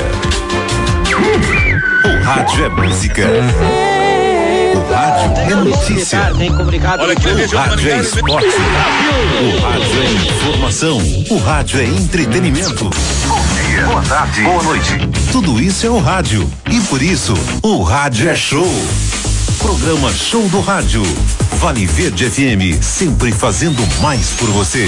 Speaker 3: O rádio é música. O rádio é notícia. O rádio é esporte. O rádio é informação. O rádio é entretenimento. Bom dia, boa tarde, boa noite. Tudo isso é o rádio. E por isso, o rádio é show. Programa Show do Rádio. Vale Verde FM, sempre fazendo mais por você.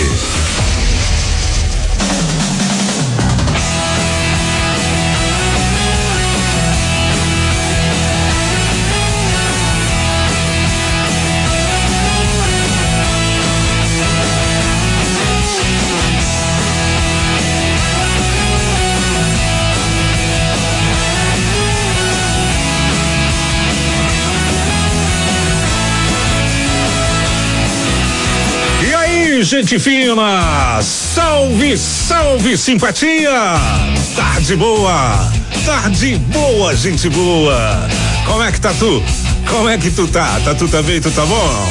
Speaker 13: Gente fina, salve, salve, simpatia, tarde boa, gente boa. Como é que tá tu? Como é que tu tá? Tá tu também, tu tá bom?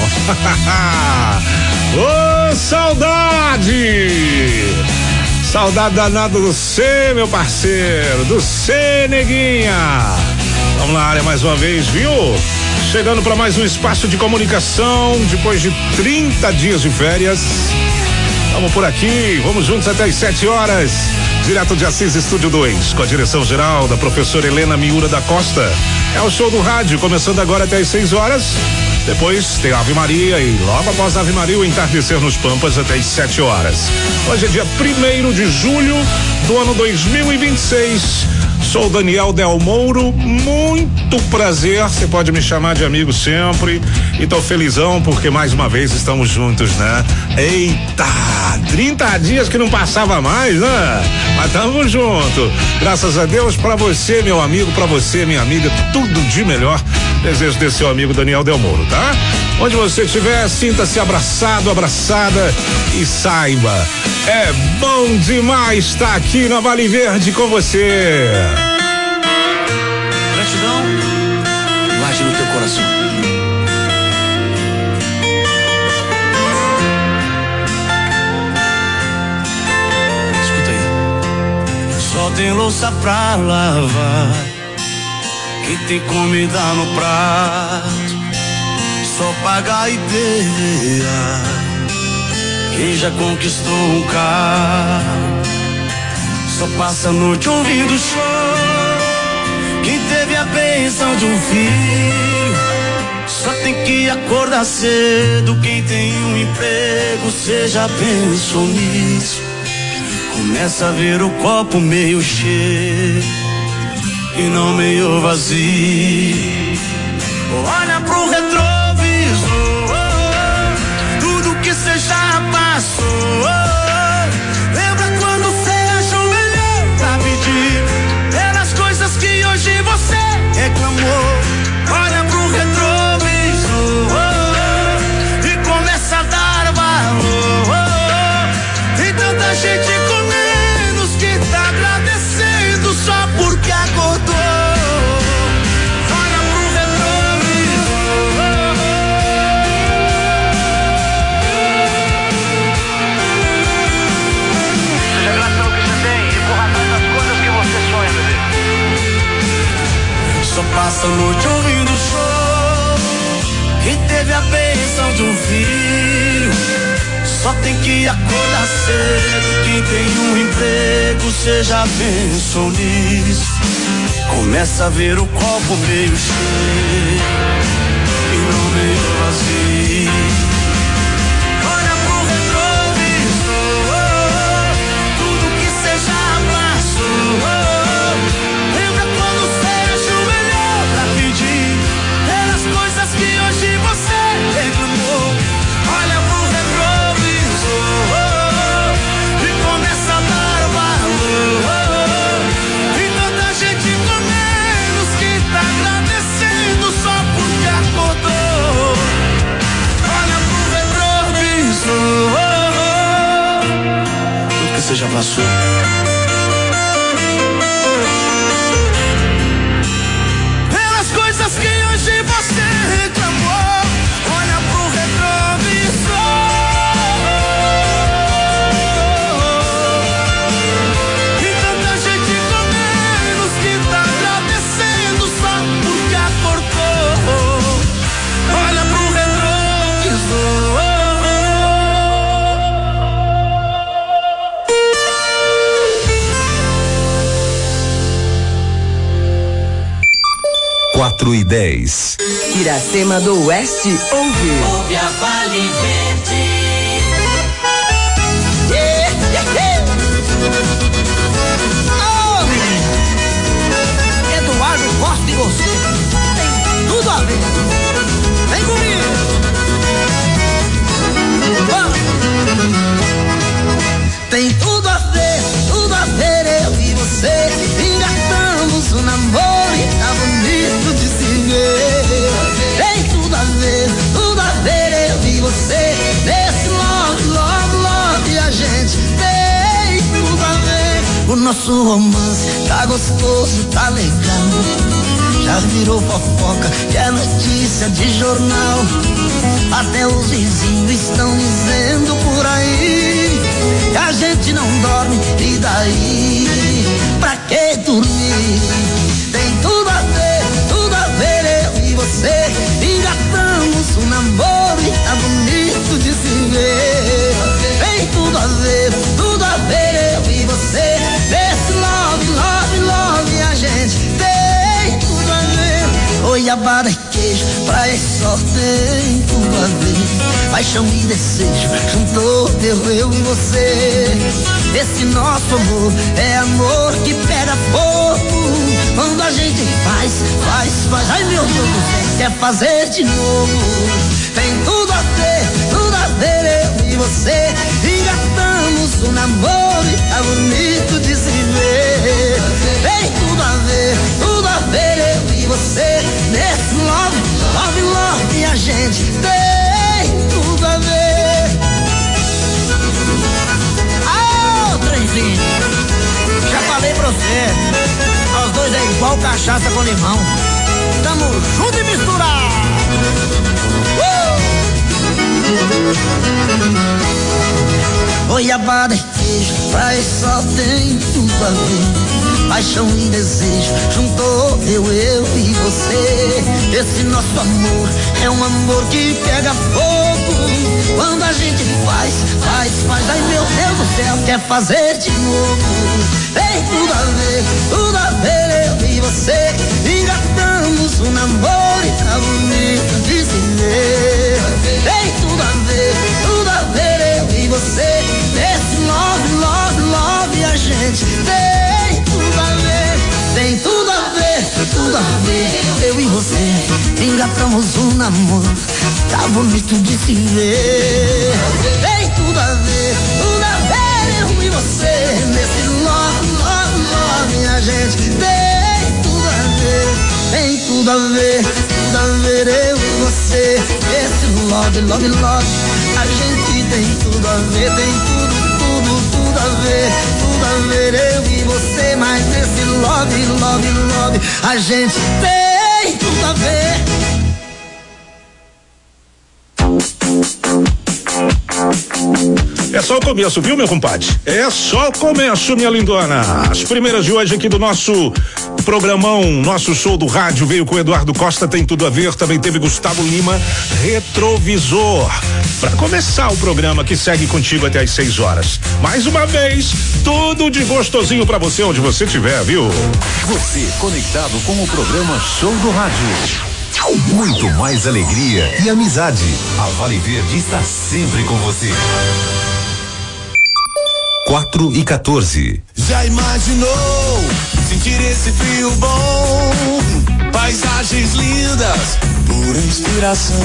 Speaker 13: Ô, saudade! Saudade danada do C, meu parceiro, do C, neguinha. Vamos na área mais uma vez, viu? Chegando para mais um espaço de comunicação depois de 30 dias de férias.
Speaker 1: Vamos por aqui, vamos juntos até às 7 horas. Direto de Assis, Estúdio 2, com a direção geral da professora Helena Miura da Costa. É o show do rádio, começando agora até às 6 horas. Depois tem Ave Maria e logo após a Ave Maria o entardecer nos Pampas até às 7 horas. Hoje é dia 1º de julho do ano 2026. Sou Daniel Del Mouro, muito prazer, você pode me chamar de amigo sempre, e tô felizão porque mais uma vez estamos juntos, né? Eita, 30 dias que não passava mais, né? Mas tamo junto, graças a Deus, pra você, meu amigo, pra você, minha amiga, tudo de melhor, desejo desse seu amigo Daniel Del Mouro, tá? Onde você estiver, sinta-se abraçado, abraçada e saiba, é bom demais estar aqui na Vale Verde com você.
Speaker 7: Gratidão, guarde no teu coração. Escuta aí. Só tem louça pra lavar, quem tem comida no prato, só pagar e perder. Quem já conquistou um carro, só passa a noite ouvindo choro. Quem teve a bênção de um filho, só tem que acordar cedo. Quem tem um emprego, cê já pensou nisso? Começa a ver o copo meio cheio e não meio vazio. Olha pro retrovisor, tudo que cê já passou. Lembra quando cê achou melhor pra pedir pelas coisas que hoje você reclamou? Olha pro retrovisor e começa a dar valor. Tem tanta gente com menos que tá agradecendo só porque acordou. Só passa a noite ouvindo show. Quem teve a bênção de um filho, só tem que acordar cedo. Quem tem um emprego, cê já pensou nisso? Começa a ver o copo meio cheio e não meio vazio. Olha pro retrovisor, tudo que cê já passou. Que hoje você reclamou. Olha pro retrovisor e começa a dar valor. Tem tanta gente com menos que tá agradecendo só porque acordou. Olha pro retrovisor, tudo que você já passou. Pelas coisas que hoje você reclamou. Olha pro retrovisor. E tanta gente com menos que tá agradecendo só porque acordou. Olha pro retrovisor.
Speaker 3: Quatro e 10.
Speaker 8: Iracema do Oeste ouve.
Speaker 4: Ouve a Vale Verde.
Speaker 9: Oh, menino, Eduardo gosta de você. Tem tudo a ver. Vem comigo. Vamos. Tem tudo a ver eu e você. Engatamos o namoro e tá bonito de se ver. Tem tudo a ver eu e você. Nesse love a gente tem tudo a ver. O nosso romance tá gostoso, tá legal. Já virou fofoca, que é notícia de jornal. Até os vizinhos estão dizendo por aí que a gente não dorme, e daí? Pra que dormir? Tem tudo a ver eu e você. Engatamos o namoro e tá bonito de se ver. Tem tudo a Goiabada e queijo, pra esse só tem tudo a ver. Paixão e desejo, juntou eu e você. Esse nosso amor é amor que pega fogo. Quando a gente faz. Ai meu Deus do céu, quer fazer de novo. Tem tudo a ver eu e você. Engatamos um namoro e tá bonito de se ver. Tem tudo a ver eu e você. Nesse love, a gente tem tudo a ver. Ah, trenzinho, já falei pra você, nós dois é igual cachaça com limão. Tamo junto e misturado. Goiabada e queijo, pra esse só tem tudo a ver. Paixão e desejo, juntou eu e você. Esse nosso amor é um amor que pega fogo. Quando a gente faz. Ai meu Deus do céu, quer fazer de novo. Tem tudo a ver eu e você. Engatamos um namoro e tá bonito de se ver. Tem tudo a ver eu e você. Esse love, a gente tem tudo a ver. Tem tudo a ver, eu e você. Engatamos um namoro, tá bonito de se ver. Tem tudo a ver, eu e você. Nesse love, a gente tem tudo a ver. Tem tudo a ver, eu e você. Esse love, a gente tem tudo a ver. Tem tudo a ver, eu e você. Mas nesse love, a gente tem tudo a ver.
Speaker 1: É só o começo, viu, meu compadre? É só o começo, minha lindona. As primeiras de hoje aqui do nosso programão, nosso show do rádio, veio com o Eduardo Costa, tem tudo a ver. Também teve Gustavo Lima, Retrovisor. Pra começar o programa que segue contigo até às 6 horas. Mais uma vez, tudo de gostosinho pra você, onde você estiver, viu?
Speaker 3: Você conectado com o programa Show do Rádio. Muito mais alegria e amizade. A Vale Verde está sempre com você. 4:14.
Speaker 7: Já imaginou sentir esse frio bom? Paisagens lindas, pura inspiração.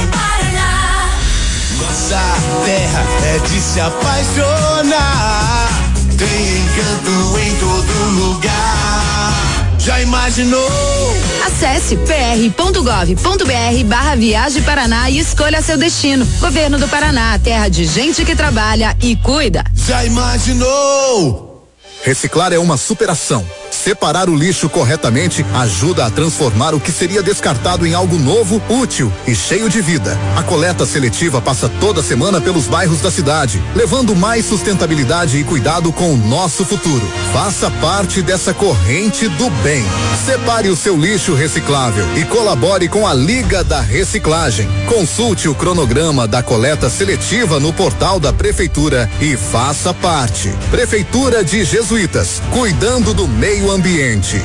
Speaker 7: Nossa terra é de se apaixonar. Tem encanto em todo lugar. Já imaginou?
Speaker 15: Acesse pr.gov.br/Viagem Paraná e escolha seu destino. Governo do Paraná, terra de gente que trabalha e cuida.
Speaker 7: Já imaginou?
Speaker 6: Reciclar é uma superação. Separar o lixo corretamente ajuda a transformar o que seria descartado em algo novo, útil e cheio de vida. A coleta seletiva passa toda semana pelos bairros da cidade, levando mais sustentabilidade e cuidado com o nosso futuro. Faça parte dessa corrente do bem. Separe o seu lixo reciclável e colabore com a Liga da Reciclagem. Consulte o cronograma da coleta seletiva no portal da Prefeitura e faça parte. Prefeitura de Jesuítas, cuidando do meio ambiente.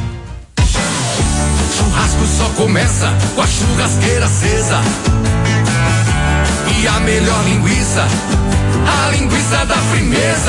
Speaker 11: Churrasco só começa com a churrasqueira acesa. E a melhor linguiça, a linguiça da firmeza.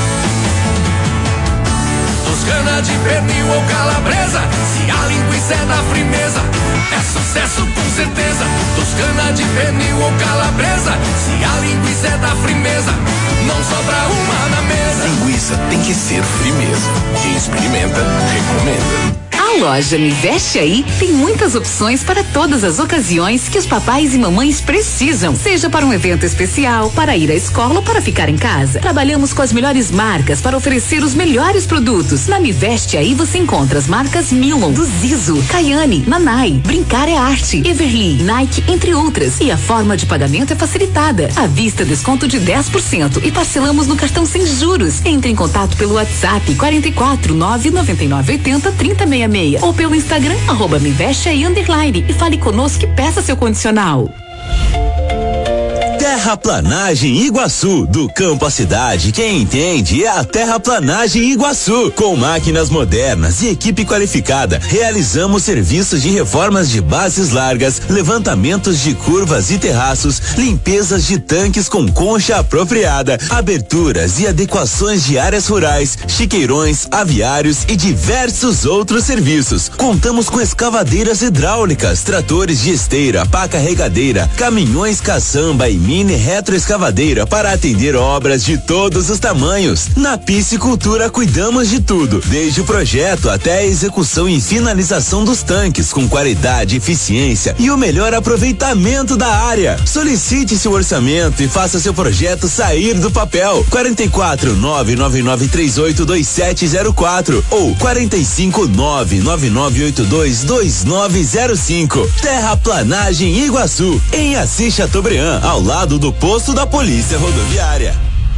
Speaker 11: Toscana de pernil ou calabresa, se a linguiça é da firmeza, é sucesso com certeza. Toscana de pernil ou calabresa, se a linguiça é da firmeza, não sobra uma na mesa.
Speaker 17: Linguiça tem que ser firmeza. Quem experimenta, recomenda.
Speaker 12: A loja Me Veste Aí tem muitas opções para todas as ocasiões que os papais e mamães precisam, seja para um evento especial, para ir à escola ou para ficar em casa. Trabalhamos com as melhores marcas para oferecer os melhores produtos. Na Me Veste Aí você encontra as marcas Milon, do Zizo, Kayane, Nanai, Brincar é Arte, Everly, Nike, entre outras. E a forma de pagamento é facilitada. À vista, desconto de 10% e parcelamos no cartão sem juros. Entre em contato pelo WhatsApp 44 999 80 3066 ou pelo Instagram @mevesteaí_ e fale conosco e peça seu condicional.
Speaker 14: Terraplanagem Iguaçu, do campo à cidade, quem entende é a Terraplanagem Iguaçu. Com máquinas modernas e equipe qualificada, realizamos serviços de reformas de bases largas, levantamentos de curvas e terraços, limpezas de tanques com concha apropriada, aberturas e adequações de áreas rurais, chiqueirões, aviários e diversos outros serviços. Contamos com escavadeiras hidráulicas, tratores de esteira, pá carregadeira, caminhões caçamba e mini retroescavadeira para atender obras de todos os tamanhos. Na piscicultura cuidamos de tudo, desde o projeto até a execução e finalização dos tanques com qualidade, eficiência e o melhor aproveitamento da área. Solicite seu orçamento e faça seu projeto sair do papel. 44-999382704 ou 45-999822905. Terraplanagem Iguaçu, em Assis Chateaubriand, ao lado do posto da Polícia Rodoviária.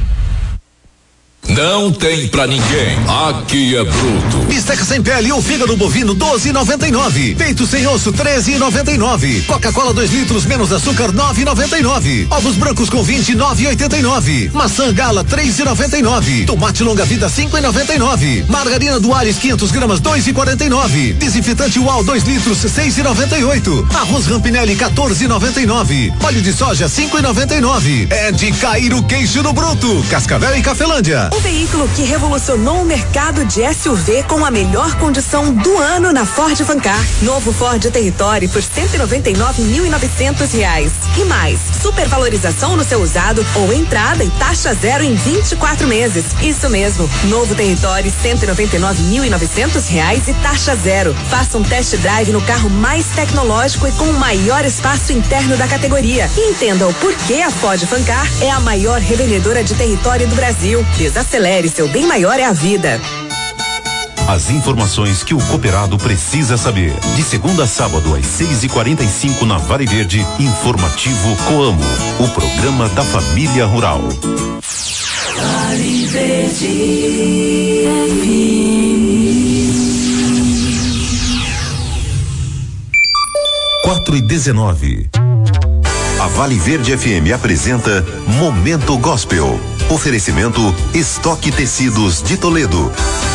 Speaker 17: Não tem pra ninguém. Aqui é bruto.
Speaker 20: Bisteca sem pele ou fígado bovino 12,99. Peito sem osso 13,99. Coca-Cola 2 litros menos açúcar 9,99. Ovos brancos com 20 9,89. Maçã Gala 3,99. Tomate longa vida 5,99. Margarina Duales 500 gramas 2,49. Desinfetante UAU 2 litros 6,98. Arroz Rampinelli 14,99. Óleo de soja 5,99. É de cair o queixo no bruto. Cascavel e Cafelândia.
Speaker 8: O veículo que revolucionou o mercado de SUV com a melhor condição do ano na Ford Fancar. Novo Ford Territory por R$199.900. E mais, supervalorização no seu usado ou entrada e taxa zero em 24 meses. Isso mesmo, novo Territory R$199.900 e taxa zero. Faça um test drive no carro mais tecnológico e com o maior espaço interno da categoria. E entenda o porquê a Ford Fancar é a maior revendedora de Territory do Brasil. Desacelere, seu bem maior é a vida.
Speaker 3: As informações que o cooperado precisa saber. De segunda a sábado às 6h45 na Vale Verde, informativo Coamo, o programa da família rural.
Speaker 4: Vale Verde
Speaker 3: 4h19. A Vale Verde FM apresenta Momento Gospel. Oferecimento Estoque Tecidos de Toledo.